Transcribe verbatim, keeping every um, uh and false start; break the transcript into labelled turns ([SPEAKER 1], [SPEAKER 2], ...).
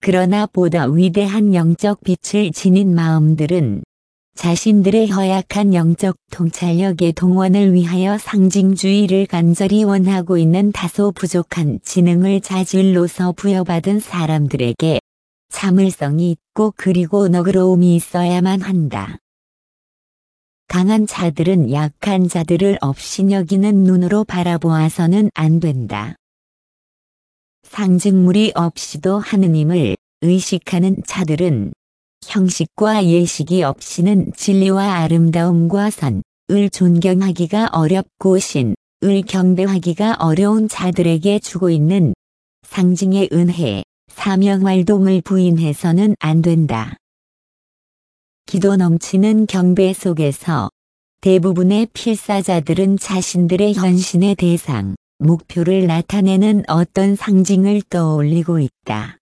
[SPEAKER 1] 그러나 보다 위대한 영적 빛을 지닌 마음들은 자신들의 허약한 영적 통찰력의 동원을 위하여 상징주의를 간절히 원하고 있는 다소 부족한 지능을 자질로서 부여받은 사람들에게 참을성이 있고 그리고 너그러움이 있어야만 한다. 강한 자들은 약한 자들을 업신여기는 눈으로 바라보아서는 안 된다. 상징물이 없이도 하느님을 의식하는 자들은 형식과 예식이 없이는 진리와 아름다움과 선을 존경하기가 어렵고 신을 경배하기가 어려운 자들에게 주고 있는 상징의 은혜, 사명활동을 부인해서는 안 된다. 기도 넘치는 경배 속에서 대부분의 필사자들은 자신들의 헌신의 대상, 목표를 나타내는 어떤 상징을 떠올리고 있다.